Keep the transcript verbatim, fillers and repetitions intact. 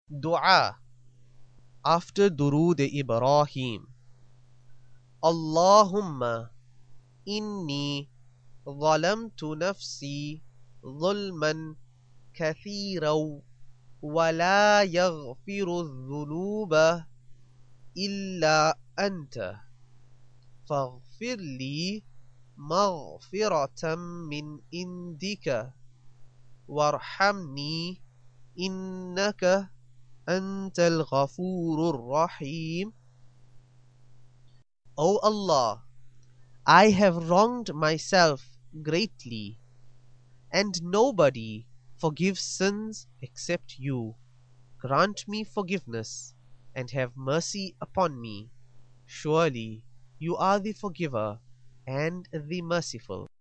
Dua after Durood Ibrahim. Allahumma inni ظلمت نفسي ظلما كثيرا ولا يغفر الذنوب إلا أنت فاغفر لي مغفرة من عندك وارحمني إنك أنت الغفور الرحيم. O Allah, I have wronged myself greatly, and nobody forgives sins except you. Grant me forgiveness and have mercy upon me. Surely you are the forgiver and the merciful.